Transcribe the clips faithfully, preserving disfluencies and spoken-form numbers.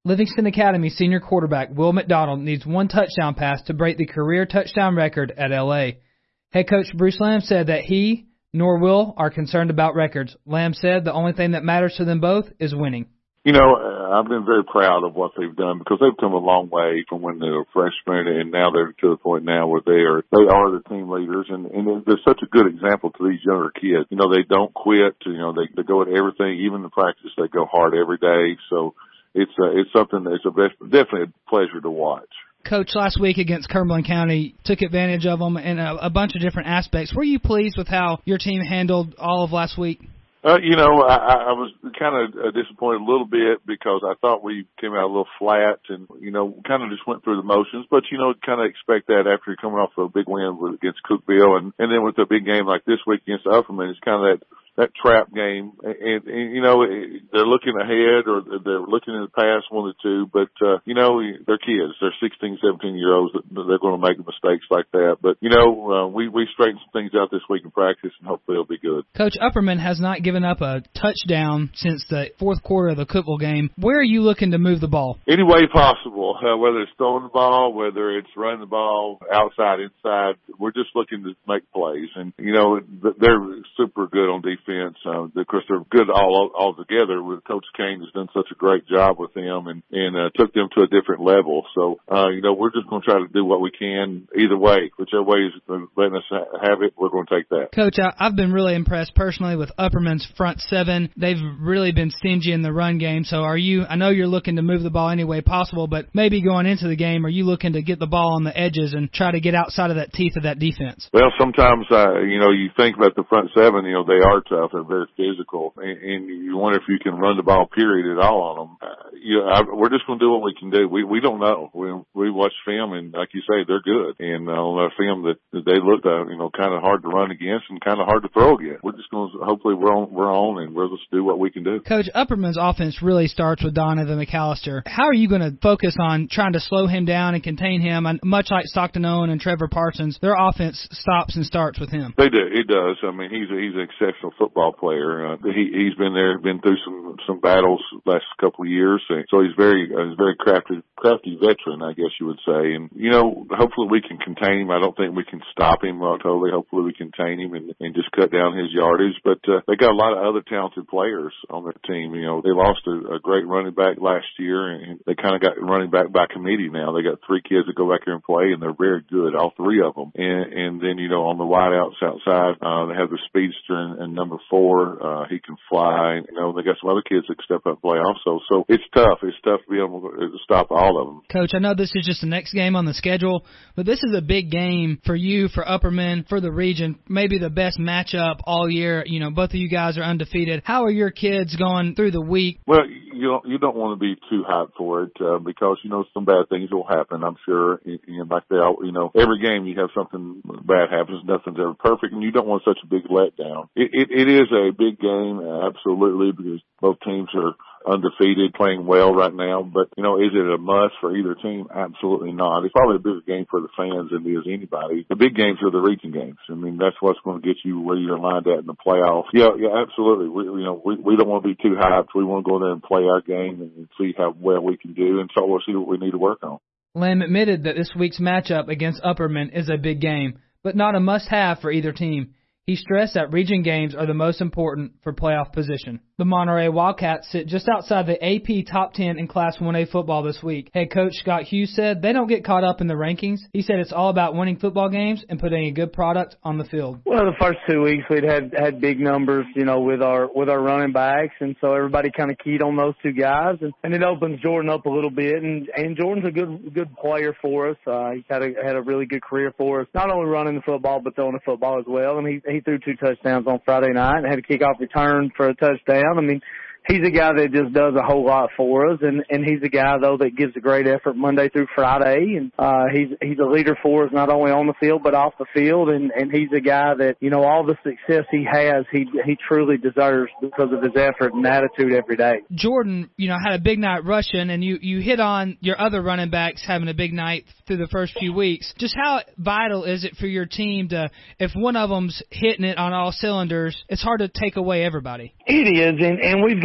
Livingston Academy senior quarterback Will McDonald needs one touchdown pass to break the career touchdown record at L A. Head coach Bruce Lamb said that he nor Will are concerned about records. Lamb said the only thing that matters to them both is winning. You know, uh, I've been very proud of what they've done because they've come a long way from when they were freshmen, and now they're to the point now where they are they are the team leaders, and, and they're such a good example to these younger kids. You know, they don't quit. You know, they, they go at everything, even in practice. They go hard every day. So it's uh, it's something that's a best, definitely a pleasure to watch. Coach, last week against Cumberland County, took advantage of them in a, a bunch of different aspects. Were you pleased with how your team handled all of last week? Uh, you know, I, I was kind of disappointed a little bit because I thought we came out a little flat and, you know, kind of just went through the motions. But, you know, kind of expect that after you're coming off a big win with, against Cookeville. And, and then with a big game like this week against Upperman, it's kind of that, that trap game. And, and, you know, they're looking ahead or they're looking in the past one or two. But, uh, you know, they're kids. They're sixteen, seventeen-year-olds. They're going to make mistakes like that. But, you know, uh, we, we straightened some things out this week in practice, and hopefully it'll be good. Coach, Upperman has not given up a touchdown since the fourth quarter of the Cookeville game. Where are you looking to move the ball? Any way possible, uh, whether it's throwing the ball, whether it's running the ball outside, inside. We're just looking to make plays. And, you know, they're super good on defense. Uh, of course, they're good all, all together. Coach Kane has done such a great job with them and, and uh, took them to a different level. So, uh, you know, we're just going to try to do what we can either way. Whichever way is letting us have it, we're going to take that. Coach, I, I've been really impressed personally with Upperman's front seven. They've really been stingy in the run game. So are you, I know you're looking to move the ball any way possible, but maybe going into the game, are you looking to get the ball on the edges and try to get outside of that teeth of that defense? Well, sometimes, uh, you know, you think about the front seven, you know, they are tough. They're very physical. And, and you wonder if you can run the ball, period, at all on them. Uh, you know, I, we're just going to do what we can do. We we don't know. We we watch film, and like you say, they're good. And uh, on our film that, that they look, uh, you know, kind of hard to run against and kind of hard to throw against. We're just going to, hopefully we're on, we're on, and we'll just do what we can do. Coach, Upperman's offense really starts with Donovan McAllister. How are you going to focus on trying to slow him down and contain him? And much like Stockton Owen and Trevor Parsons, their offense stops and starts with him. They do. It does. I mean, he's a, he's an exceptional football player. Uh, he he's been there, been through some some battles last couple of years, so he's very uh, he's very crafty crafty veteran, I guess you would say. And you know, hopefully we can contain him. I don't think we can stop him uh, totally. Hopefully we contain him and, and just cut down his yardage. But uh, they got a lot of other talented players on their team. You know, they lost a, a great running back last year, and they kind of got running back by committee now. They got three kids that go back here and play, and they're very good, all three of them. And, and then you know, on the wideouts outside, uh, they have the speedster and, and number four. Uh, he can fly. You know, they got some other kids that can step up and play also. So it's tough. It's tough to be able to stop all of them. Coach, I know this is just the next game on the schedule, but this is a big game for you, for Upperman, for the region, maybe the best matchup all year. You know, both of you guys are undefeated. How are your kids going through the week? Well, you don't, you don't want to be too hyped for it uh, because, you know, some bad things will happen, I'm sure. And, and like they all, you know, every game you have something bad happens. Nothing's ever perfect, and you don't want such a big letdown. It, it, it is a big game, absolutely, because both teams are undefeated, playing well right now. But, you know, is it a must for either team? Absolutely not. It's probably a bigger game for the fans than it is anybody. The big games are the region games. I mean, that's what's going to get you where you're lined at in the playoffs. Yeah, yeah, absolutely. We, you know, we, we don't want to be too hyped. We want to go in there and play our game and see how well we can do, and so we'll see what we need to work on. Lamb admitted that this week's matchup against Upperman is a big game, but not a must-have for either team. He stressed that region games are the most important for playoff position. The Monterey Wildcats sit just outside the A P top ten in Class one A football this week. Head coach Scott Hughes said they don't get caught up in the rankings. He said it's all about winning football games and putting a good product on the field. Well, the first two weeks we'd had had big numbers, you know, with our with our running backs, and so everybody kind of keyed on those two guys, and, and it opens Jordan up a little bit. And, and Jordan's a good good player for us. Uh, he's had a had a really good career for us, not only running the football but throwing the football as well. And he he threw two touchdowns on Friday night and had a kickoff return for a touchdown. I mean, he's a guy that just does a whole lot for us, and, and he's a guy, though, that gives a great effort Monday through Friday. And uh, he's he's a leader for us not only on the field but off the field, and, and he's a guy that, you know, all the success he has, he he truly deserves because of his effort and attitude every day. Jordan, you know, had a big night rushing, and you, you hit on your other running backs having a big night through the first few weeks. Just how vital is it for your team to, if one of them's hitting it on all cylinders, it's hard to take away everybody? It is, and, and we've got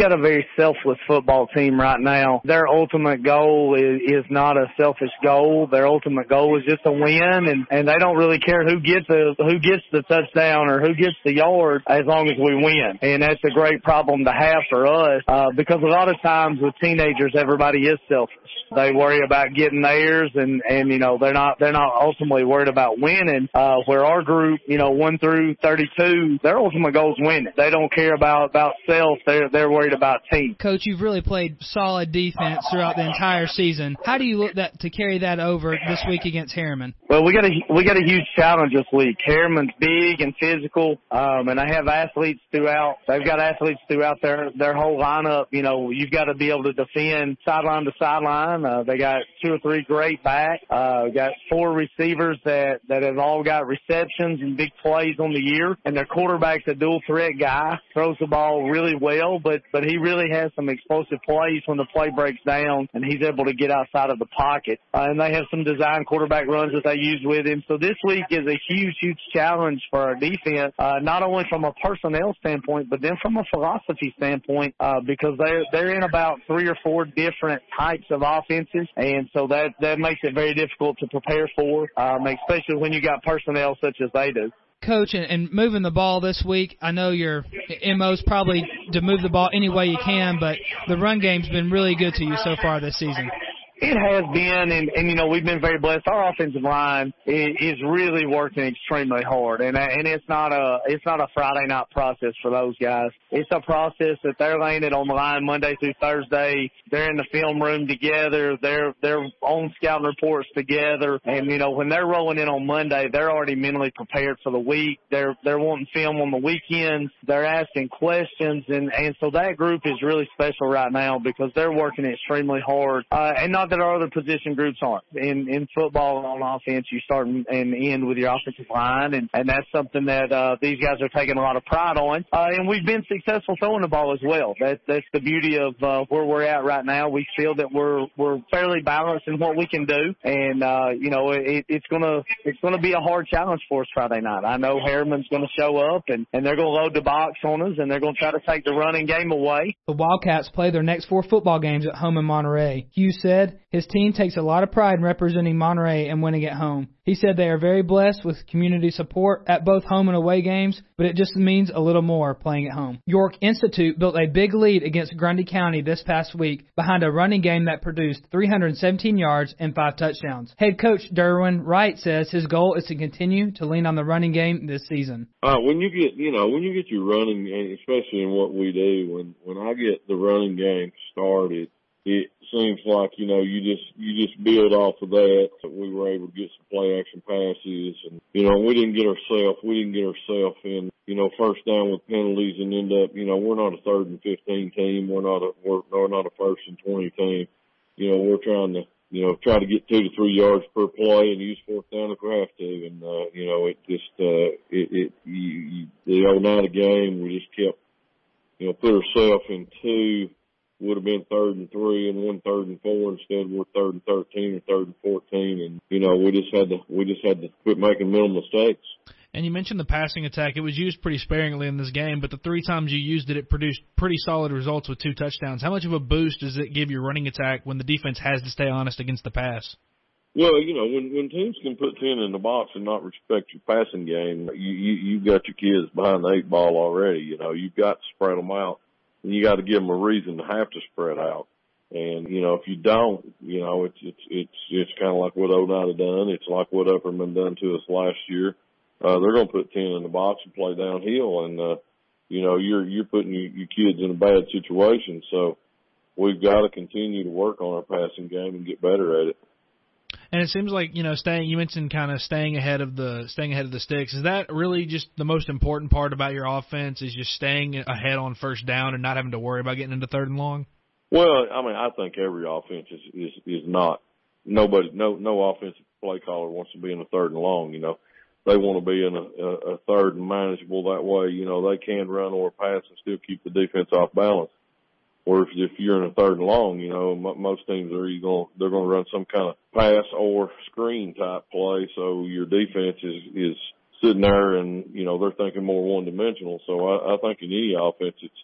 got a very selfless football team right now. Their ultimate goal is, is not a selfish goal. Their ultimate goal is just to win, and, and they don't really care who gets the who gets the touchdown or who gets the yard as long as we win. And that's a great problem to have for us uh, because a lot of times with teenagers, everybody is selfish. They worry about getting theirs, and and you know they're not they're not ultimately worried about winning. Uh, where our group, you know, one through thirty-two, their ultimate goal is winning. They don't care about about self. They're they're worried about team. Coach, you've really played solid defense throughout the entire season. How do you look that to carry that over this week against Harriman? Well, we got a we got a huge challenge this week. Harriman's big and physical, um, and they have athletes throughout. They've got athletes throughout their their whole lineup. You know, you've got to be able to defend sideline to sideline. Uh, they got two or three great backs. Uh, got four receivers that that have all got receptions and big plays on the year, and their quarterback's a dual threat guy. Throws the ball really well, but but he really has some explosive plays when the play breaks down, and he's able to get outside of the pocket. Uh, and they have some design quarterback runs that they use with him. So this week is a huge, huge challenge for our defense, uh, not only from a personnel standpoint, but then from a philosophy standpoint, uh, because they're they're in about three or four different types of offenses, and so that that makes it very difficult to prepare for, um, especially when you got personnel such as they do. Coach, and, and moving the ball this week, I know your M O is probably to move the ball any way you can, but the run game's been really good to you so far this season. It has been, and, and you know, we've been very blessed. Our offensive line is, is really working extremely hard, and and it's not a it's not a Friday night process for those guys. It's a process that they're laying it on the line Monday through Thursday. They're in the film room together. They're they're on scouting reports together, and you know, when they're rolling in on Monday, they're already mentally prepared for the week. They're they're wanting film on the weekends. They're asking questions, and and so that group is really special right now because they're working extremely hard, uh, and not that our other position groups aren't. In in football on offense, you start and end with your offensive line, and, and that's something that uh, these guys are taking a lot of pride on. Uh, and we've been successful throwing the ball as well. That, that's the beauty of uh, where we're at right now. We feel that we're we're fairly balanced in what we can do, and uh, you know it, it's gonna it's gonna be a hard challenge for us Friday night. I know Harriman's gonna show up, and, and they're gonna load the box on us, and they're gonna try to take the running game away. The Wildcats play their next four football games at home in Monterey. Hugh said his team takes a lot of pride in representing Monterey and winning at home. He said they are very blessed with community support at both home and away games, but it just means a little more playing at home. York Institute built a big lead against Grundy County this past week behind a running game that produced three hundred seventeen yards and five touchdowns. Head coach Derwin Wright says his goal is to continue to lean on the running game this season. Uh, when you get, you know, when you get your running game, especially in what we do, when, when I get the running game started, it seems like, you know, you just, you just build off of that. We were able to get some play action passes, and, you know, we didn't get ourselves, we didn't get ourselves in, you know, first down with penalties and end up, you know, we're not a third and fifteen team. We're not a, we're, we're not a first and twenty team. You know, we're trying to, you know, try to get two to three yards per play and use fourth down if we have to. And, uh, you know, it just, uh, it, it, you, you, the old night of game, we just kept, you know, put ourselves in two. Would have been third and three and one third and four. Instead, we're third and thirteen or third and fourteen, and you know we just had to we just had to quit making mental mistakes. And you mentioned the passing attack. It was used pretty sparingly in this game, but the three times you used it, it produced pretty solid results with two touchdowns. How much of a boost does it give your running attack when the defense has to stay honest against the pass? Well, you know, when when teams can put ten in the box and not respect your passing game, you you you've got your kids behind the eight ball already. You know, you've got to spread them out. And you got to give them a reason to have to spread out. And, you know, if you don't, you know, it's, it's, it's, it's kind of like what Oneida done. It's like what Upperman done to us last year. Uh, they're going to put ten in the box and play downhill. And, uh, you know, you're, you're putting your, your kids in a bad situation. So we've got to continue to work on our passing game and get better at it. And it seems like, you know, staying, you mentioned kind of staying ahead of the, staying ahead of the sticks. Is that really just the most important part about your offense, is just staying ahead on first down and not having to worry about getting into third and long? Well, I mean, I think every offense is, is, is not, nobody, no, no offensive play caller wants to be in a third and long, you know. They want to be in a, a, a third and manageable that way. You know, they can run or pass and still keep the defense off balance. Or if, if you're in a third and long, you know, m- most teams are either going they're going to run some kind of pass or screen type play. So your defense is, is sitting there and, you know, they're thinking more one dimensional. So I, I think in any offense, it's,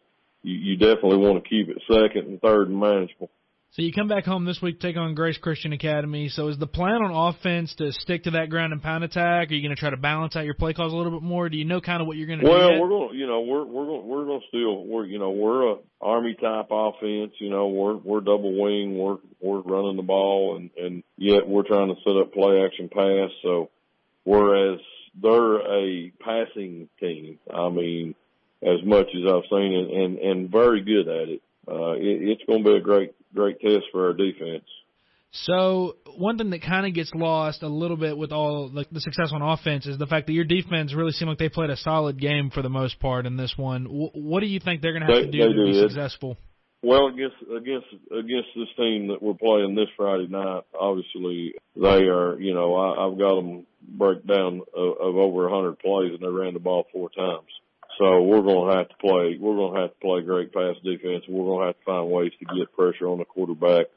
you, you definitely want to keep it second and third and manageable. So you come back home this week, take on Grace Christian Academy. So is the plan on offense to stick to that ground and pound attack? Are you going to try to balance out your play calls a little bit more? Do you know kind of what you're going to well, do? Well, we're going to, you know, we're we're going we're going to still we're you know we're a Army type offense. You know, we're we're double wing. We're we're running the ball, and and yet we're trying to set up play action pass. So whereas they're a passing team, I mean, as much as I've seen it, and and very good at it. Uh, it it's going to be a great. Great test for our defense. So one thing that kind of gets lost a little bit with all like the success on offense is the fact that your defense really seemed like they played a solid game for the most part in this one. W- what do you think they're going to have they, to do to do be it. successful? Well, against against against this team that we're playing this Friday night, obviously they are. You know, I, I've got them break down of, of over one hundred plays, and they ran the ball four times. So we're going to have to play. We're going to have to play great pass defense. We're going to have to find ways to get pressure on the quarterback.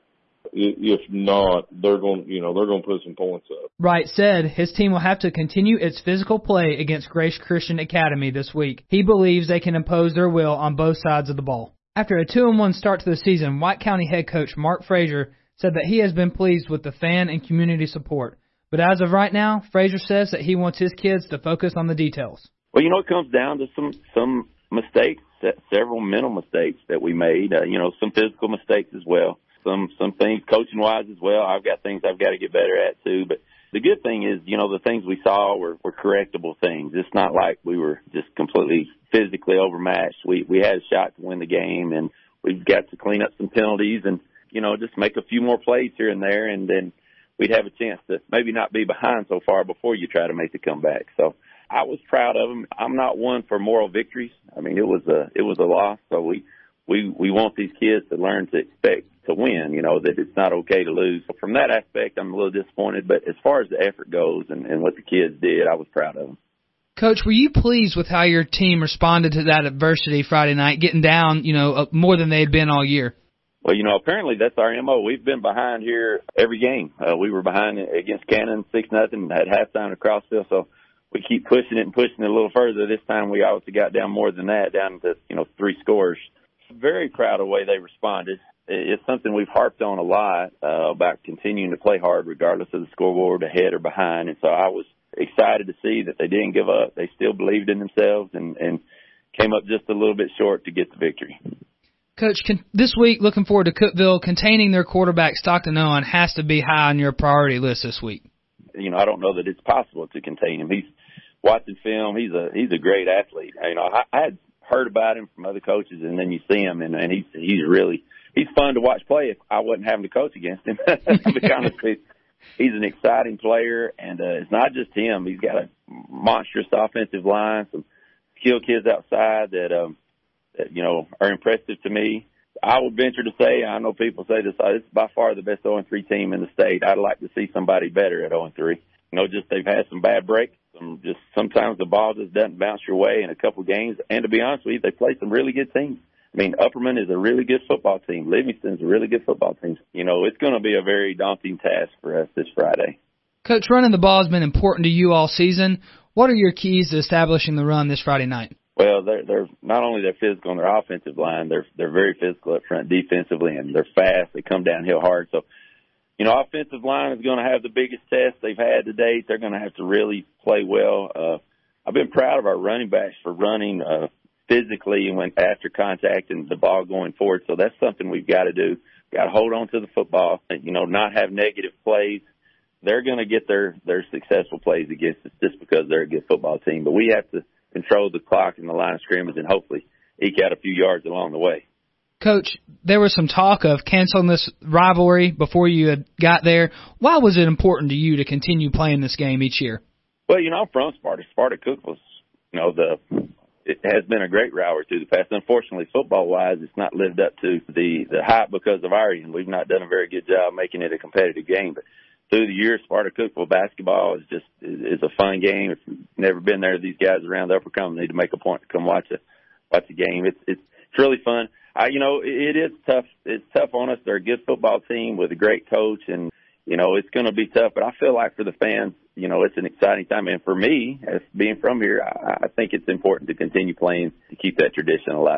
If not, they're going. You know, they're going to put some points up. Wright said his team will have to continue its physical play against Grace Christian Academy this week. He believes they can impose their will on both sides of the ball. After a two and one start to the season, White County head coach Mark Frazier said that he has been pleased with the fan and community support. But as of right now, Frazier says that he wants his kids to focus on the details. Well, you know, it comes down to some some mistakes, several mental mistakes that we made. Uh, you know, some physical mistakes as well. Some some things coaching wise as well. I've got things I've got to get better at too. But the good thing is, you know, the things we saw were, were correctable things. It's not like we were just completely physically overmatched. We we had a shot to win the game, and we've got to clean up some penalties and, you know, just make a few more plays here and there, and then we'd have a chance to maybe not be behind so far before you try to make the comeback. So I was proud of them. I'm not one for moral victories. I mean, it was a it was a loss. So we we we want these kids to learn to expect to win. You know, that it's not okay to lose. So from that aspect, I'm a little disappointed. But as far as the effort goes and, and what the kids did, I was proud of them. Coach, were you pleased with how your team responded to that adversity Friday night, getting down, you know, more than they had been all year? Well, you know, apparently that's our M O. We've been behind here every game. Uh, we were behind against Cannon six nothing at halftime at Crossville. So we keep pushing it and pushing it a little further. This time we obviously got down more than that, down to, you know, three scores. Very proud of the way they responded. It's something we've harped on a lot uh, about continuing to play hard regardless of the scoreboard, ahead or behind. And so I was excited to see that they didn't give up. They still believed in themselves and, and came up just a little bit short to get the victory. Coach, can, this week, looking forward to Cookeville, containing their quarterback Stockton Owen has to be high on your priority list this week. You know, I don't know that it's possible to contain him. He's watching film. He's a he's a great athlete. You know, I, I had heard about him from other coaches, and then you see him, and, and he's he's really he's fun to watch play. If I wasn't having to coach against him, to be honest with you, he's an exciting player, and uh, it's not just him. He's got a monstrous offensive line, some skilled kids outside that um that you know are impressive to me. I would venture to say, I know people say this, uh, this is by far the best oh and three team in the state. I'd like to see somebody better at oh and three. You know, just they've had some bad breaks. Some just sometimes the ball just doesn't bounce your way in a couple of games. And to be honest with you, they play some really good teams. I mean, Upperman is a really good football team. Livingston's a really good football team. You know, it's going to be a very daunting task for us this Friday. Coach, running the ball has been important to you all season. What are your keys to establishing the run this Friday night? Well, they're they're not only they're physical on their offensive line, they're they're very physical up front defensively, and they're fast. They come downhill hard. So, you know, offensive line is going to have the biggest test they've had to date. They're going to have to really play well. Uh, I've been proud of our running backs for running uh, physically and when after contact and the ball going forward. So that's something we've got to do. Got to hold on to the football. You know, not have negative plays. They're going to get their their successful plays against us just because they're a good football team. But we have to control the clock and the line of scrimmage and hopefully eke out a few yards along the way. Coach, there was some talk of canceling this rivalry before you had got there. Why was it important to you to continue playing this game each year? Well, you know, I'm from Sparta. Sparta Cookeville, you know, the it has been a great rivalry through the past. Unfortunately, football-wise, it's not lived up to the, the hype because of our end. We've not done a very good job making it a competitive game, but through the years, Sparta Cookeville basketball is just is a fun game. If you've never been there, these guys around the Upper Common need to make a point to come watch a watch a game. It's it's, it's really fun. I, you know, it, it is tough. It's tough on us. They're a good football team with a great coach, and you know it's going to be tough. But I feel like for the fans, you know, it's an exciting time. And for me, as being from here, I, I think it's important to continue playing to keep that tradition alive.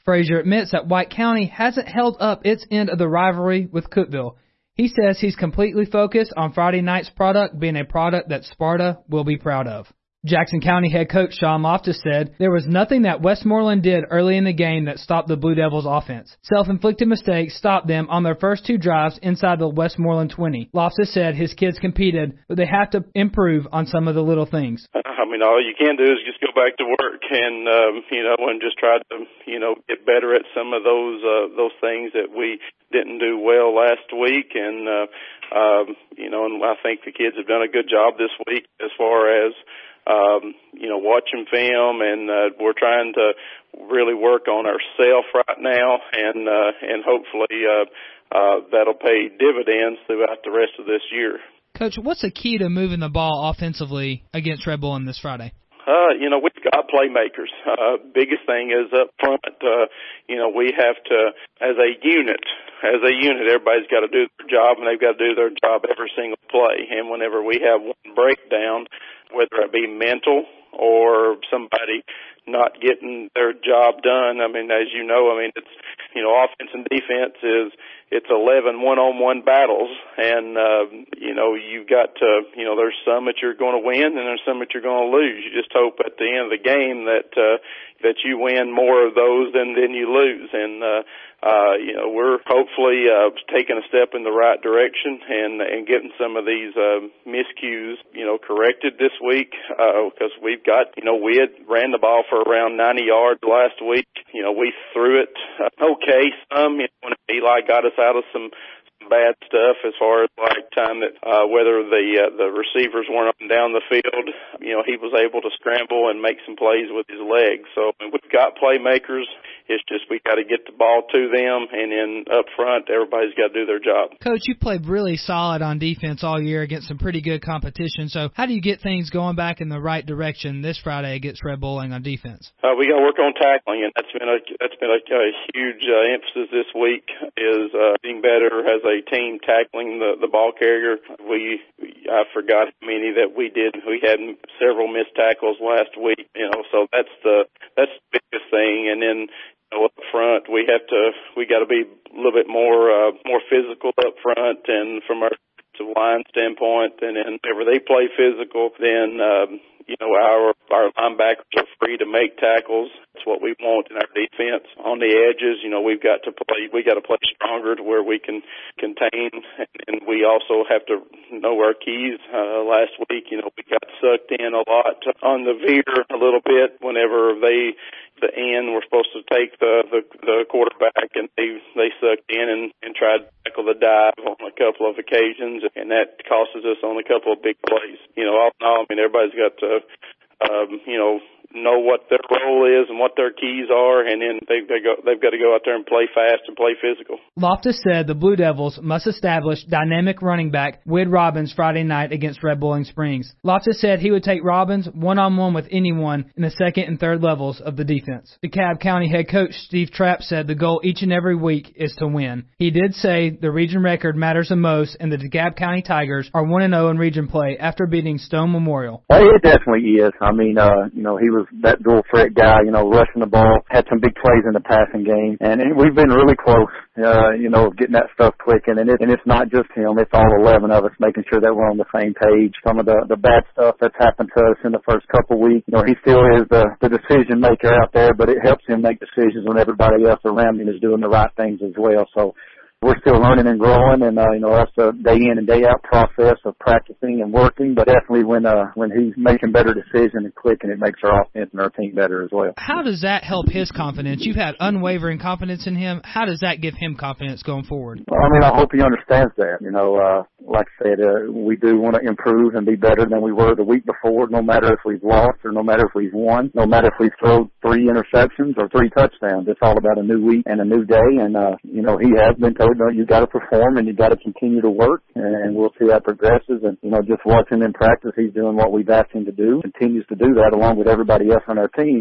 Frazier admits that White County hasn't held up its end of the rivalry with Cookeville. He says he's completely focused on Friday night's product being a product that Sparta will be proud of. Jackson County head coach Sean Loftus said there was nothing that Westmoreland did early in the game that stopped the Blue Devils' offense. Self-inflicted mistakes stopped them on their first two drives inside the Westmoreland twenty. Loftus said his kids competed, but they have to improve on some of the little things. I mean, all you can do is just go back to work and, um, you know, and just try to, you know, get better at some of those uh, those things that we didn't do well last week. And, uh, um, you know, and I think the kids have done a good job this week as far as, Um, you know, watching film, and uh, we're trying to really work on ourselves right now, and uh, and hopefully uh, uh, that'll pay dividends throughout the rest of this year. Coach, what's the key to moving the ball offensively against Red Bull this Friday? Uh, you know, we've got playmakers. Uh, biggest thing is up front, uh, you know, we have to, as a unit, as a unit, everybody's got to do their job, and they've got to do their job every single play. And whenever we have one breakdown, whether it be mental or somebody not getting their job done, I mean, as you know, I mean, it's, you know, offense and defense is, it's eleven one-on-one battles, and, uh, you know, you've got to, you know, there's some that you're going to win and there's some that you're going to lose. You just hope at the end of the game that, uh, that you win more of those than, than you lose. And, uh, uh, you know, we're hopefully, uh, taking a step in the right direction and, and getting some of these, uh, miscues, you know, corrected this week, uh, because we've got, you know, we had ran the ball for around ninety yards last week. You know, we threw it, uh, okay, some, you know, when Eli got us out of some bad stuff as far as like time that uh, whether the uh, the receivers weren't up and down the field, you know, he was able to scramble and make some plays with his legs. So I mean, we've got playmakers. It's just we got to get the ball to them, and then up front, everybody's got to do their job. Coach, you played really solid on defense all year against some pretty good competition. So how do you get things going back in the right direction this Friday against Red Bull on defense? Uh, we got to work on tackling, and that's been a that's been a, a huge uh, emphasis this week. Is uh, getting better as a team tackling the the ball carrier. We I forgot how many that we did. We had several missed tackles last week. You know, so that's the that's the biggest thing, and then. Up front, we have to, we got to be a little bit more, uh, more physical up front, and from our line standpoint, and then whenever they play physical, then, um, you know, our, our linebackers are free to make tackles. That's what we want in our defense. On the edges, you know, we've got to play, we got to play stronger to where we can contain, and we also have to know our keys. Uh, last week, you know, we got sucked in a lot on the veer a little bit whenever they, the end were supposed to take the, the, the quarterback, and they, they sucked in and, and tried to tackle the dive on a couple of occasions, and that costs us on a couple of big plays. You know, all in all, I mean, everybody's got to, um, you know, know what their role is and what their keys are, and then they've, they go, they've got to go out there and play fast and play physical. Loftus said the Blue Devils must establish dynamic running back Wid Robbins Friday night against Red Bull Springs. Loftus said he would take Robbins one-on-one with anyone in the second and third levels of the defense. DeKalb County head coach Steve Trapp said the goal each and every week is to win. He did say the region record matters the most, and the DeKalb County Tigers are one and oh in region play after beating Stone Memorial. Well, it definitely is. I mean, uh, you know, he was that dual threat guy, you know, rushing the ball, had some big plays in the passing game, and, and we've been really close, uh, you know, getting that stuff clicking, and, it, and it's not just him, it's all eleven of us making sure that we're on the same page. Some of the, the bad stuff that's happened to us in the first couple of weeks, you know, he still is the, the decision maker out there, but it helps him make decisions when everybody else around him is doing the right things as well. So we're still learning and growing, and, uh, you know, that's a day in and day out process of practicing and working, but definitely when, uh, when he's making better decisions and clicking, it makes our offense and our team better as well. How does that help his confidence? You've had unwavering confidence in him. How does that give him confidence going forward? Well, I mean, I hope he understands that. You know, uh, like I said, uh, we do want to improve and be better than we were the week before, no matter if we've lost or no matter if we've won, no matter if we've thrown three interceptions or three touchdowns. It's all about a new week and a new day, and, uh, you know, he has been told, no, you got to perform and you got to continue to work, and we'll see how it progresses. And, you know, just watching him practice, he's doing what we've asked him to do, continues to do that along with everybody else on our team.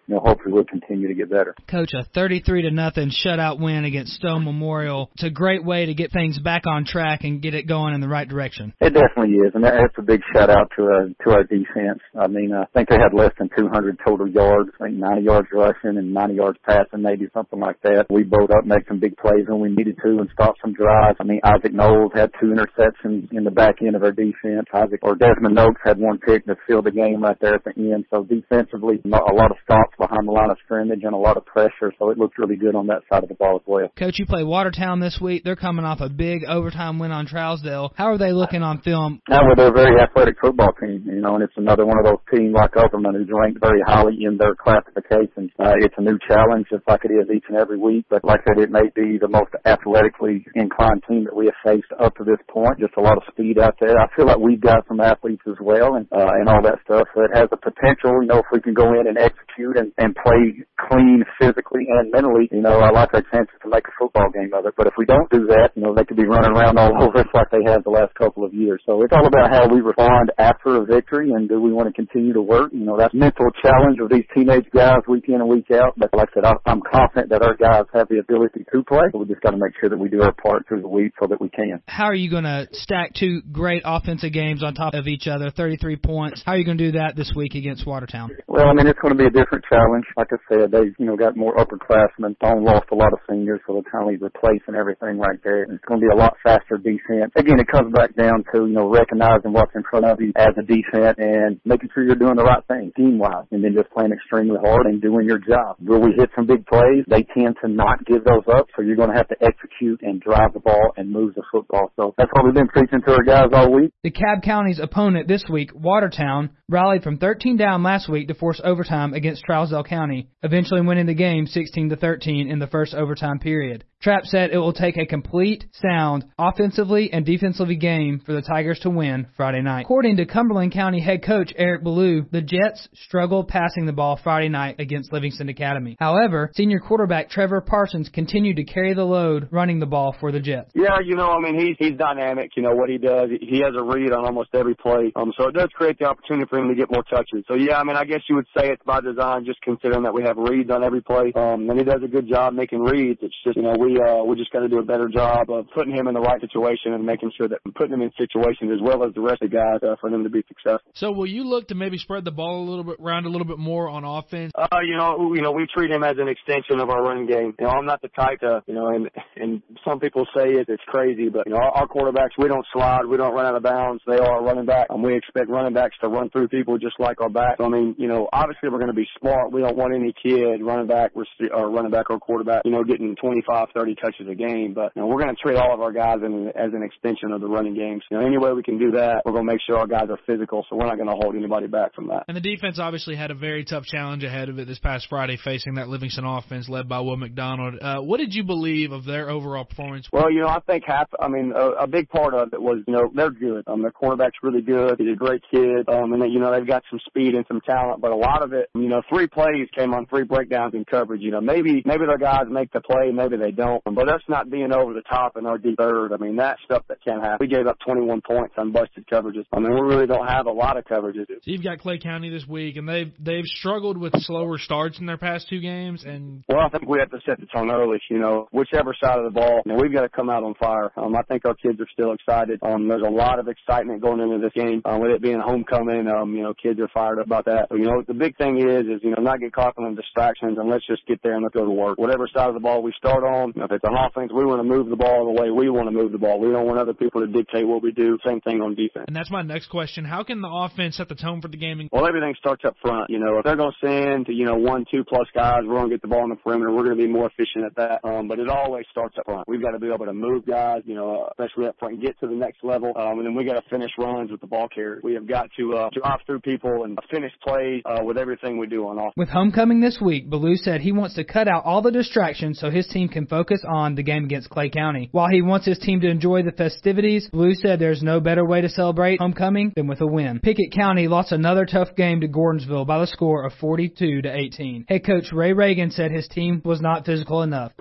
you know, hopefully we'll continue to get better. Coach, a thirty-three to nothing shutout win against Stone Memorial. It's a great way to get things back on track and get it going in the right direction. It definitely is, and that's a big shout out to uh, to our defense. I mean, I think they had less than two hundred total yards, I think ninety yards rushing and ninety yards passing, maybe something like that. We bowled up, made some big plays when we needed to, and stopped some drives. I mean, Isaac Knowles had two interceptions in the back end of our defense. Isaac or Desmond Noakes had one pick that sealed the game right there at the end. So defensively, a lot of stops behind the line of scrimmage and a lot of pressure. So it looked really good on that side of the ball as well. Coach, you play Watertown this week. They're coming off a big overtime win on Trousdale. How are they looking on film? Yeah, well, they're a very athletic football team, you know, and it's another one of those teams like Upperman who's ranked very highly in their classifications. Uh, it's a new challenge, just like it is each and every week. But like I said, it may be the most athletically inclined team that we have faced up to this point. Just a lot of speed out there. I feel like we've got some athletes as well, and uh, and all that stuff. So it has the potential, you know, if we can go in and execute and, and play clean physically and mentally, you know, I like our chances to make a football game of it. But if we don't do that, you know, they could be running around all over us like they have the last couple of years. So it's all about how we respond after a victory, and do we want to continue to work? You know, that's a mental challenge of these teenage guys week in and week out. But like I said, I'm confident that our guys have the ability to play. So we just got to make sure that we do our part through the week so that we can. How are you going to stack two great offensive games on top of each other, thirty-three points? How are you going to do that this week against Watertown? Well, I mean, it's going to be a different challenge. Like I said, they've, you know, got more upperclassmen. Stone lost a lot of seniors, so they're kind of replacing everything right there. And it's going to be a lot faster defense. Again, it comes back down to, you know, recognizing what's in front of you as a defense and making sure you're doing the right thing team-wise, and then just playing extremely hard and doing your job. Will we hit some big plays? They tend to not give those up, so you're going to have to execute and drive the ball and move the football. So that's what we've been preaching to our guys all week. DeKalb County's opponent this week, Watertown, rallied from thirteen down last week to force overtime against Trousdale County, eventually winning the game sixteen to thirteen in the first overtime period. Trapp said it will take a complete, sound, offensively and defensively game for the Tigers to win Friday night. According to Cumberland County head coach Eric Ballou, the Jets struggled passing the ball Friday night against Livingston Academy. However, senior quarterback Trevor Parsons continued to carry the load running the ball for the Jets. Yeah, you know, I mean, he's he's dynamic. You know what he does. He has a read on almost every play. Um, so it does create the opportunity for him to get more touches. So yeah, I mean, I guess you would say it's by design, just considering that we have reads on every play. Um, and he does a good job making reads. It's just, you know, we uh we just got to do a better job of putting him in the right situation and making sure that putting him in situations as well as the rest of the guys uh, for them to be successful. So will you look to maybe spread the ball a little bit around a little bit more on offense? Uh, you know, you know, we treat him as an extension of our running game. You know, I'm not the type to, you know, and and some people say it, it's crazy, but you know, our, our quarterbacks, we don't slide, we don't run out of bounds. They are running back, and we expect running backs to run through people just like our backs. So, I mean, you know, obviously we're going to be smart. We don't want any kid running back or running back or quarterback, you know, getting twenty-five, thirty touches a game. But you know, we're going to treat all of our guys in, as an extension of the running games. You know, any way we can do that, we're going to make sure our guys are physical, so we're not going to hold anybody back from that. And the defense obviously had a very tough challenge ahead of it this past Friday, facing that Livingston offense led by Will McDonald. Uh, what did you believe of their overall performance? Well, you know, I think half, I mean, a, a big part of it was, you know, they're good. Um, their cornerback's really good. He's a great kid. Um, and, they, you know, they've got some speed and some talent, but a lot of it, you know, three plays came on three breakdowns in coverage. You know, maybe, maybe their guys make the play, maybe they don't. But that's not being over the top in our deep third. I mean, that's stuff that can't happen. We gave up twenty-one points on busted coverages. I mean, we really don't have a lot of coverages. So you've got Clay County this week, and they've they've struggled with slower starts in their past two games. And well, I think we have to set the tone early. You know, whichever side of the ball, you know, we've got to come out on fire. Um, I think our kids are still excited. Um, there's a lot of excitement going into this game. Um, with it being homecoming, um, you know, kids are fired up about that. So, you know, the big thing is, is you know, not get caught in the distractions, and let's just get there and let's go to work. Whatever side of the ball we start on, you know, if it's an offense, we want to move the ball the way we want to move the ball. We don't want other people to dictate what we do. Same thing on defense. And that's my next question. How can the offense set the tone for the game? Well, everything starts up front. You know, if they're going to send, you know, one, two plus guys, we're going to get the ball on the perimeter. We're going to be more efficient at that. Um, but it always starts up front. We've got to be able to move guys, you know, especially up front, and get to the next level. Um, and then we got to finish runs with the ball carrier. We have got to uh, drive through people and finish plays uh, with everything we do on offense. With homecoming this week, Ballou said he wants to cut out all the distractions so his team can focus on the game against Clay County. While he wants his team to enjoy the festivities, Ballou said there's no better way to celebrate homecoming than with a win. Pickett County lost another tough game to Gordonsville by the score of forty-two to eighteen. Head coach Ray Reagan said his team was not physical enough. We just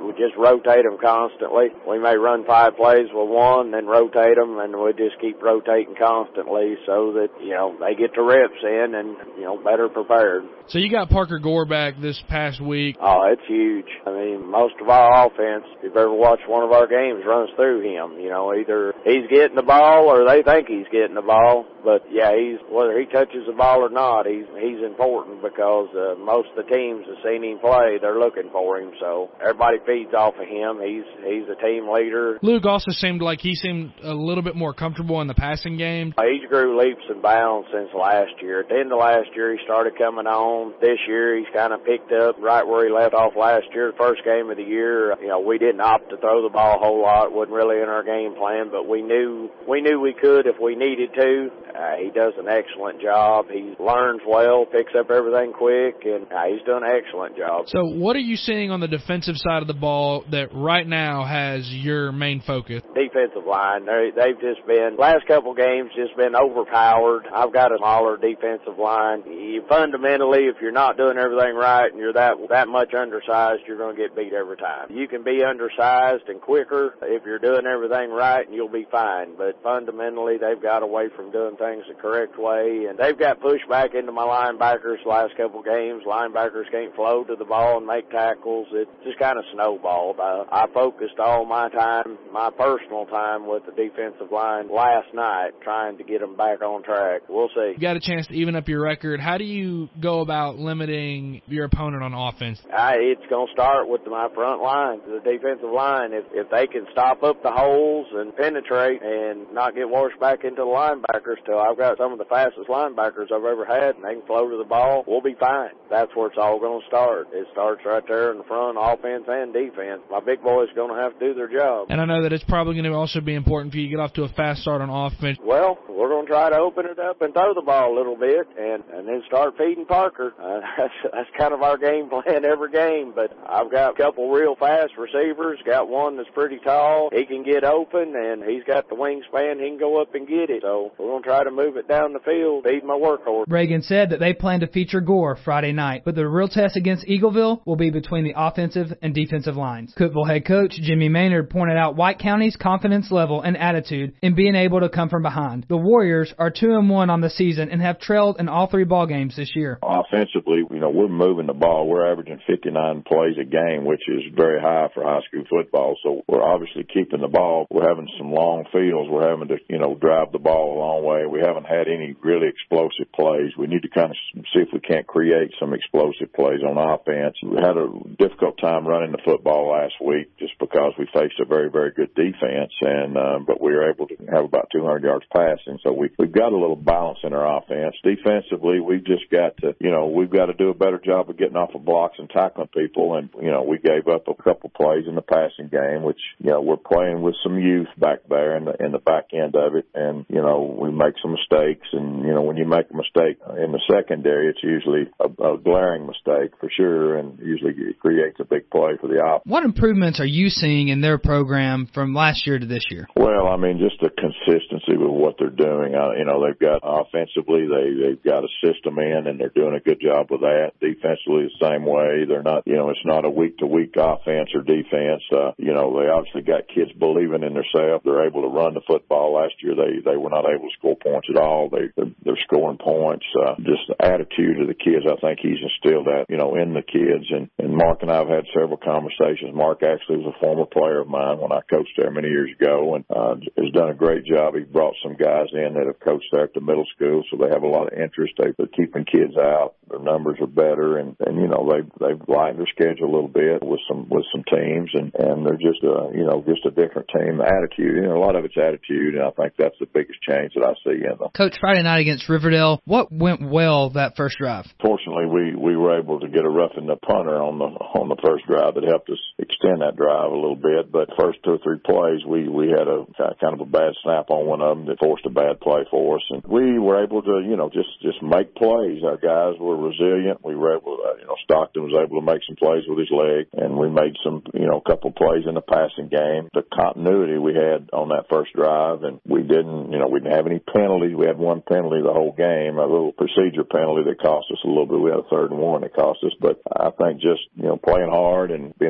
rotate them constantly. We may run five plays with one, then rotate them, and we just keep rotating constantly so that, you know, they get the reps in and, you know, better prepared. So you got Parker Gore back this past week. Oh, it's huge. I mean, most of our offense, if you've ever watched one of our games, runs through him. You know, either he's getting the ball or they think he's getting the ball. But, yeah, he's whether he touches the ball or not, he's he's important because uh, most of the teams have seen him play. They're looking for him. So everybody feeds off of him. He's he's a team leader. Luke also seemed like he seemed a little bit more comfortable in the passing game. He's grew leaps and bounds since last year. At the end of last year, he started coming on. This year, he's kind of picked up right where he left off last year. The first game of the year, you know, we didn't opt to throw the ball a whole lot. Wasn't really in our game plan, but we knew we knew we could if we needed to. Uh, he does an excellent job. He learns well, picks up everything quick, and uh, he's done an excellent job. So what are you seeing on the defensive side of the ball that right now has your main focus? Defensive line. They, they've just been, last couple games, just been overpowered. I've got a smaller defensive line. You fundamentally, if you're not doing everything right and you're that that much undersized, you're going to get beat every time. You can be undersized and quicker if you're doing everything right, and you'll be fine. But fundamentally, they've got away from doing things the correct way, and they've got pushed back into my linebackers the last couple games. Linebackers can't flow to the ball and make tackles. It just kind of snowballed. I, I focused all my time, my personal time, with the defensive line last night, trying to get them back on track. We'll see. You got a chance to even up your record. How do you go about limiting your opponent on offense? I, it's going to start with my front line, the defensive line. If if they can stop up the holes and penetrate and not get washed back into the linebackers till I've got some of the fastest linebackers I've ever had, and they can flow to the ball, we'll be fine. That's where it's all going to start. It starts right there in the front, offense and defense. My big boys are going to have to do their job. And I know that it's probably going to also be important for you to get off to a fast start on offense. Well, we're going to try to open it up and throw the ball a little bit, and, and then start feeding Parker. Uh, that's, that's kind of our game plan every game, but I've got a couple real fast receivers, got one that's pretty tall. He can get open, and he's got the wingspan. He can go up and get it. So we're going to try to move it down the field, feed my workhorse. Reagan said that they plan to feature Gore Friday night, but the real test against Eagleville will be between the offensive and defensive lines. Cookeville head coach Jimmy Maynard pointed out White County's confidence level and attitude in being able to come from behind. The Warriors are two and one on the season and have trailed in all three ball games this year. Offensively, you know, we're moving the ball. We're averaging fifty-nine plays a game, which is very high for high school football. So we're obviously keeping the ball. We're having some long fields. We're having to, you know, drive the ball a long way. We haven't had any really explosive plays. We need to kind of see if we can't create some explosive plays on offense. We had a difficult time running the football last week just because we faced a very, very good defense, and uh, but we were able to have about two hundred yards passing. So we, we've got a little balance in our offense. Defensively, we've just got to, you know, we've got to do a better job of getting off of blocks and tackling people. And, you know, we gave up a couple plays in the passing game, which, you know, we're playing with some youth back there in the, in the back end of it. And, you know, we make some mistakes. And, you know, when you make a mistake in the secondary, it's usually a, a glaring mistake for sure, and usually it creates a big play for the offense. What improvements are you seeing in their program from last year to this year? Well, I mean, just the consistency with what they're doing. Uh, you know, they've got offensively, they, they've got a system in, and they're doing a good job with that. Defensively, the same way. They're not, you know, it's not a week-to-week offense or defense. Uh, you know, they obviously got kids believing in themselves. They're able to run the football. Last year, they, they were not able to score points at all. They, they're, they're scoring points. Uh, just the attitude of the kids, I think he's instilled that, you know, in the kids. And, and Mark and I have had several conversations. Mark actually was a former player of mine when I coached there many years ago, and uh, has done a great job. He brought some guys in that have coached there at the middle school, so they have a lot of interest. They, they're keeping kids out. Their numbers are better, and, and you know, they've, they've lightened their schedule a little bit with some with some teams, and, and they're just, uh, you know, just a different team. Attitude, you know, a lot of it's attitude, and I think that's the biggest change that I see in them. Coach, Friday night against Riverdale, what went well that first drive? Fortunately, we, we were able to get a roughing the punter on the on the first drive that helped us extend that drive a little bit. But first two or three plays, we, we had a kind of a bad snap on one of them that forced a bad play for us, and we were able to, you know, just just make plays. Our guys were resilient. We were able, to, you know, Stockton was able to make some plays with his leg, and we made some, you know, a couple plays in the passing game. The continuity we had on that first drive, and we didn't, you know, we didn't have any penalties. We had one penalty the whole game, a little procedure penalty that cost us a little bit. We had a third and one that cost us, but I think just, you know, playing hard and being able to make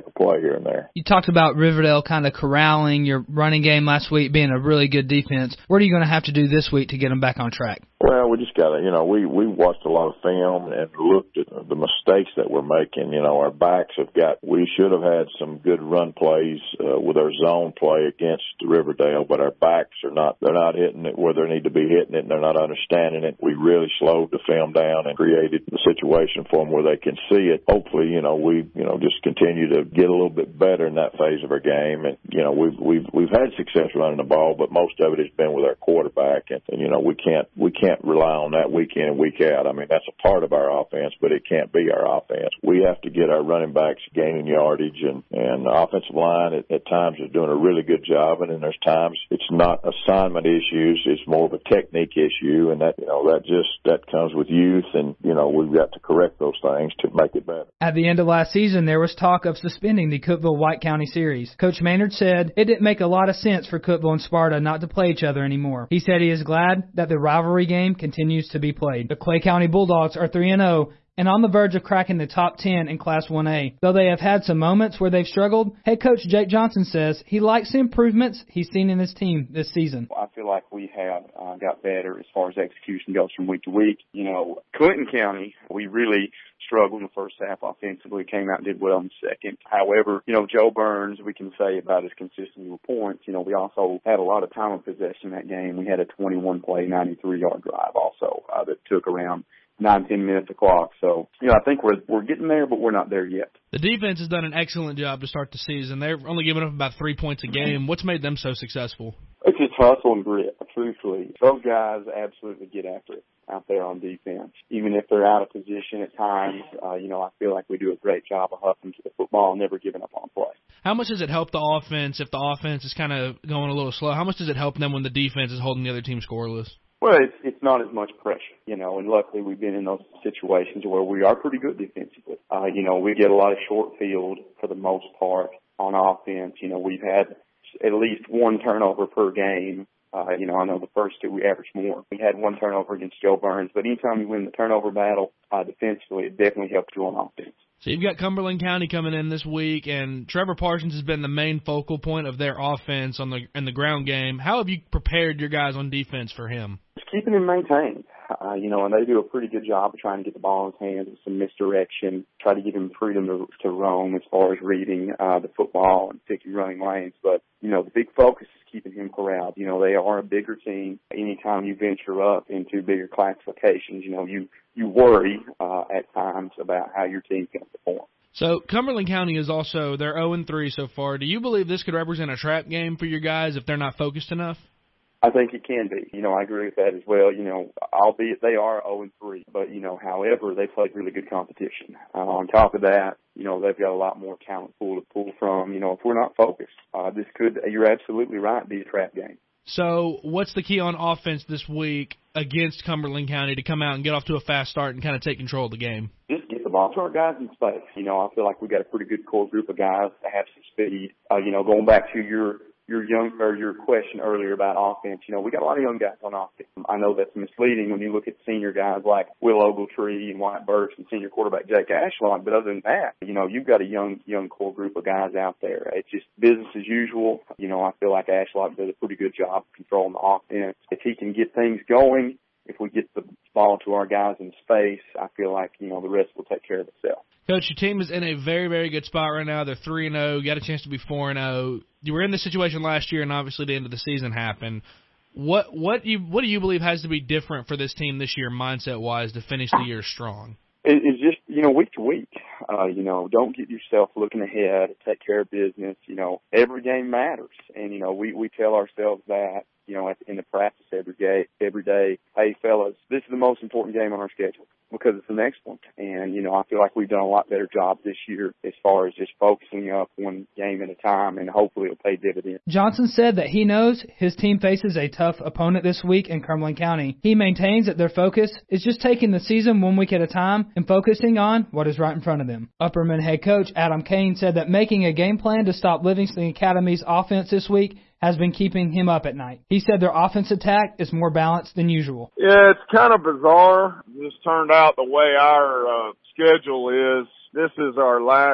make a play here and there. You talked about Riverdale kind of corralling your running game last week, being a really good defense. What are you going to have to do this week to get them back on track? Well, we just got to, you know, we, we watched a lot of film and looked at the mistakes that we're making. You know, our backs have got, we should have had some good run plays uh, with our zone play against Riverdale, but our backs are not, they're not hitting it where they need to be hitting it, and they're not understanding it. We really slowed the film down and created a situation for them where they can see it. Hopefully, you know, we, you know, just continue to get a little bit better in that phase of our game. And, you know, we've, we've, we've had success running the ball, but most of it has been with our quarterback. And, and you know, we can't, we can't rely on that week in and week out. I mean, that's a part of our offense, but it can't be our offense. We have to get our running backs gaining yardage, and, and the offensive line at, at times is doing a really good job. And then there's times it's not assignment issues. It's more of a technique issue. And that, you know, that just, that comes with youth. And, you know, we've got to correct those things to make it better. At the end of last season, there was talk of suspending the Cookeville-White County series. Coach Maynard said it didn't make a lot of sense for Cookeville and Sparta not to play each other anymore. He said he is glad that the rivalry game continues to be played. The Clay County Bulldogs are three and oh and on the verge of cracking the top ten in Class one A. Though they have had some moments where they've struggled, head coach Jake Johnson says he likes the improvements he's seen in his team this season. I feel like we have uh, got better as far as execution goes from week to week. You know, Clinton County, we really struggled in the first half offensively, came out and did well in the second. However, you know, Joe Burns, we can say about as consistent with points. You know, we also had a lot of time of possession that game. We had a twenty-one play, ninety-three yard drive also uh, that took around nine, ten minutes a clock. So, you know, I think we're we're getting there, but we're not there yet. The defense has done an excellent job to start the season. They're only giving up about three points a game. What's made them so successful? It's just hustle and grit, truthfully. Those guys absolutely get after it out there on defense. Even if they're out of position at times, uh, you know, I feel like we do a great job of hustling to the football and never giving up on play. How much does it help the offense if the offense is kind of going a little slow? How much does it help them when the defense is holding the other team scoreless? Well, it's it's not as much pressure, you know, and luckily we've been in those situations where we are pretty good defensively. Uh, you know, we get a lot of short field for the most part on offense. You know, we've had at least one turnover per game. Uh, you know, I know the first two we averaged more. We had one turnover against Joe Burns, but anytime you win the turnover battle uh, defensively, it definitely helps you on offense. So you've got Cumberland County coming in this week, and Trevor Parsons has been the main focal point of their offense on the in the ground game. How have you prepared your guys on defense for him? Just keeping him maintained. Uh, you know, and they do a pretty good job of trying to get the ball in his hands with some misdirection, try to give him freedom to, to roam as far as reading uh, the football and picking running lanes. But, you know, the big focus is keeping him corralled. You know, they are a bigger team. Anytime you venture up into bigger classifications, you know, you, you worry uh, at times about how your team's going to perform. So Cumberland County is also, they're oh and three so far. Do you believe this could represent a trap game for your guys if they're not focused enough? I think it can be. You know, I agree with that as well. You know, albeit they are oh and three, but, you know, however, they played really good competition. Uh, on top of that, you know, they've got a lot more talent pool to pull from. You know, if we're not focused, uh, this could, you're absolutely right, be a trap game. So what's the key on offense this week against Cumberland County to come out and get off to a fast start and kind of take control of the game? Just get the ball to our guys in space. You know, I feel like we've got a pretty good core group of guys that have some speed. Uh, you know, going back to your your young or your question earlier about offense, you know, we got a lot of young guys on offense. I know that's misleading when you look at senior guys like Will Ogletree and Wyatt Burks and senior quarterback Jake Ashlock, but other than that, you know, you've got a young young core group of guys out there. It's just business as usual. You know, I feel like Ashlock does a pretty good job of controlling the offense. If he can get things going, if we get the ball to our guys in space, I feel like, you know, the rest will take care of itself. Coach, your team is in a very, very good spot right now. They're three and oh, got a chance to be four and oh. You were in this situation last year, and obviously the end of the season happened. What what you what do you believe has to be different for this team this year, mindset-wise, to finish the year strong? It, it's just, you know, week to week. Uh, you know, don't get yourself looking ahead. Take care of business. You know, every game matters. And, you know, we, we tell ourselves that, you know, in the practice every day, every day, hey, fellas, this is the most important game on our schedule because it's the next one. And, you know, I feel like we've done a lot better job this year as far as just focusing up one game at a time, and hopefully it'll pay dividends. Johnson said that he knows his team faces a tough opponent this week in Cumberland County. He maintains that their focus is just taking the season one week at a time and focusing on what is right in front of them. Upperman head coach Adam Kane said that making a game plan to stop Livingston Academy's offense this week has been keeping him up at night. He said their offense attack is more balanced than usual. Yeah, it's kind of bizarre. This turned out the way our uh, schedule is. This is our last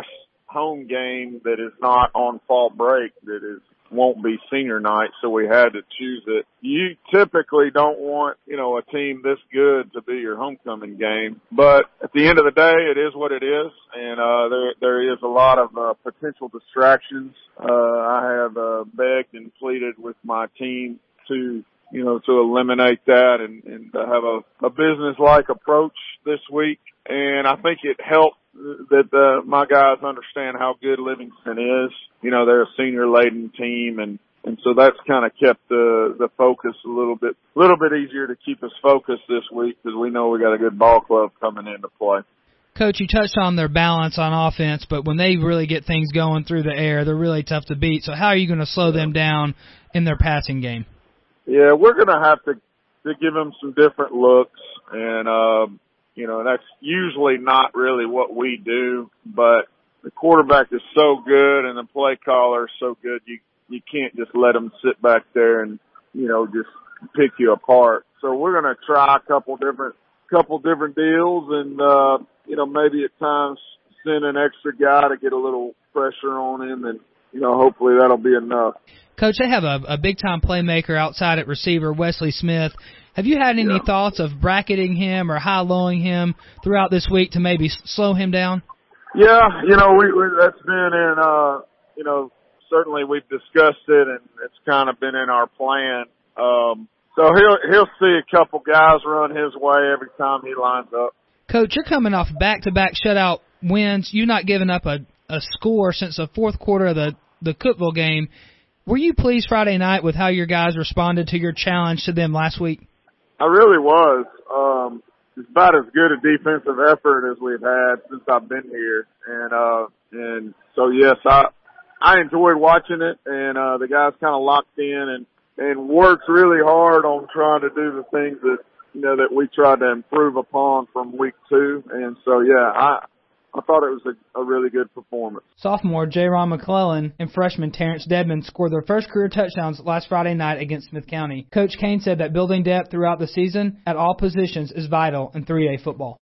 home game that is not on fall break that is won't be senior night, so we had to choose it. You typically don't want, you know, a team this good to be your homecoming game, but at the end of the day, it is what it is, and uh, there there is a lot of uh, potential distractions. Uh, I have uh, begged and pleaded with my team to, you know, to eliminate that and, and to have a, a business-like approach this week, and I think it helped that uh, my guys understand how good Livingston is. You know, they're a senior-laden team, and, and so that's kind of kept the the focus a little bit a little bit easier to keep us focused this week because we know we got a good ball club coming into play. Coach, you touched on their balance on offense, but when they really get things going through the air, they're really tough to beat. So how are you going to slow them down in their passing game? Yeah, we're going to have to to give them some different looks, and um, you know, that's usually not really what we do, but the quarterback is so good and the play caller is so good, you you can't just let them sit back there and, you know, just pick you apart. So we're going to try a couple different couple different deals and, uh, you know, maybe at times send an extra guy to get a little pressure on him, and, you know, hopefully that'll be enough. Coach, they have a, a big-time playmaker outside at receiver, Wesley Smith. Have you had any yeah. thoughts of bracketing him or high-lowing him throughout this week to maybe slow him down? Yeah, you know, we, we that's been in, uh, you know, certainly we've discussed it, and it's kind of been in our plan. Um, so he'll he'll see a couple guys run his way every time he lines up. Coach, you're coming off back-to-back shutout wins. You've not given up a, a score since the fourth quarter of the, the Cookeville game. Were you pleased Friday night with how your guys responded to your challenge to them last week? I really was. Um, it's about as good a defensive effort as we've had since I've been here. And, uh, and so yes, I, I enjoyed watching it, and, uh, the guys kind of locked in and, and worked really hard on trying to do the things that, you know, that we tried to improve upon from week two. And so, yeah, I, I thought it was a, a really good performance. Sophomore J-Ron McClellan and freshman Terrence Dedman scored their first career touchdowns last Friday night against Smith County. Coach Kane said that building depth throughout the season at all positions is vital in three A football.